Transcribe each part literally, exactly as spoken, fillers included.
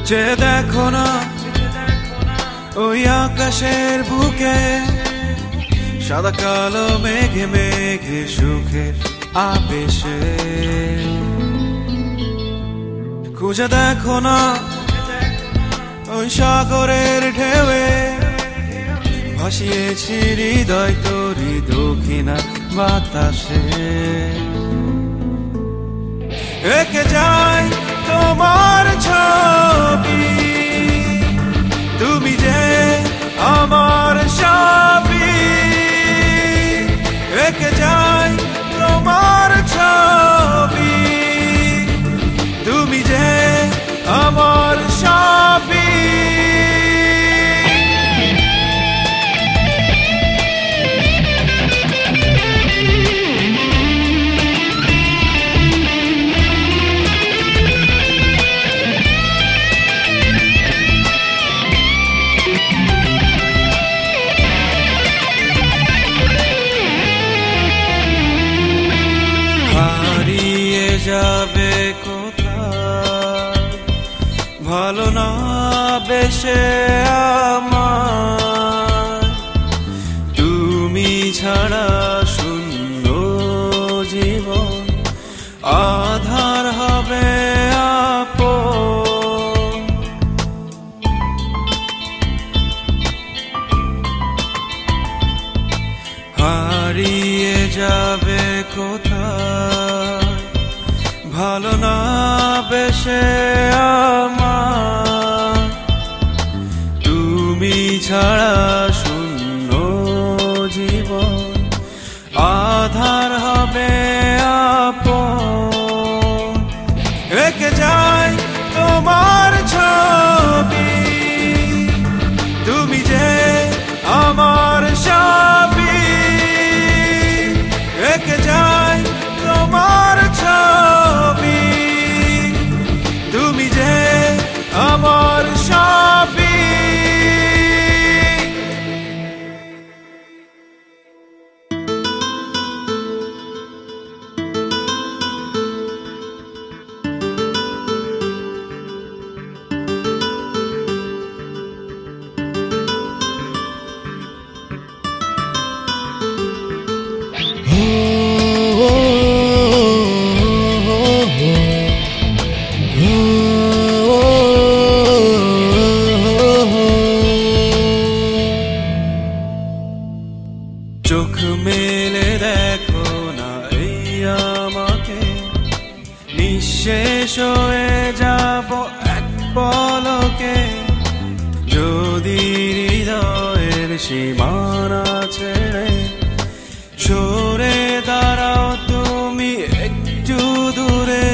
যে দেখো না ওই আকাশের বুকে সাদা কালো মেঘে মেঘে সুখের আবেশে। খুঁজে দেখো না ওই সাগরের ঢেউয়ে ভাসিয়েছি হৃদয় তোরি দক্ষিণা বাতাসে। একে যাই তোমার ছবি, তুমি যে আমার সবই। একে যাই তোমার ছবি, তুমি যে আমার সবই। হারিয়ে যাবে কোথায় ভালো না বেশে আমার, তুমি ছাড়া শূন্য জীবন আধার হবে আপন। হারিয়ে যাবে কোথায় ভালো না বেশে আমার, তুমি ছাড়া শূন্য জীবন আধার হবে আপন। একে যাই তোমার ছবি, তুমি যে আমার সবই। একে যাই তোমার ছবি, তুমি যে আমার সবই। চোখ মেলে দেখো না এই আমাকে, নিঃশেষ হয়ে যাব এক পলকে। যদি হৃদয়ের সীমানা ছেড়ে সরে দাঁড়াও তুমি একটু দূরে।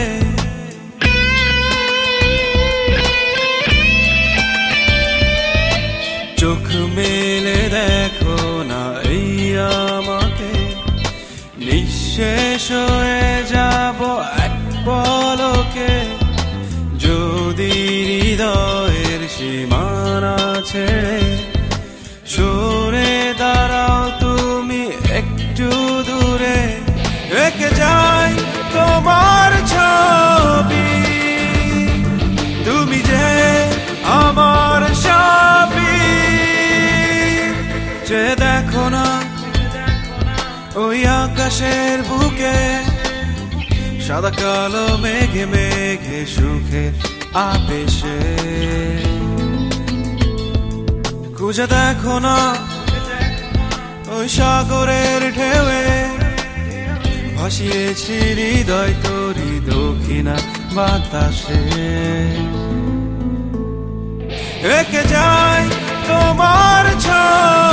চোখ মেলে দেখো না এই আমাকে, নিঃশেষ হয়ে যাব এক পলকে। যদি হৃদয়ের সীমানা ছেড়ে সরে দাঁড়াও তুমি একটু দূরে। একে যাই তোমার ছবি, তুমি যে আমার সবই। যে দেখো না ওই আকাশের বুকে সাদা কালো মেঘে মেঘে সুখের আবেশে। খুঁজে দেখো না ওই সাগরের ঢেউয়ে ভাসিয়েছি হৃদয় তোরি দক্ষিণা বাতাসে। একে যাই তোমার ছবি,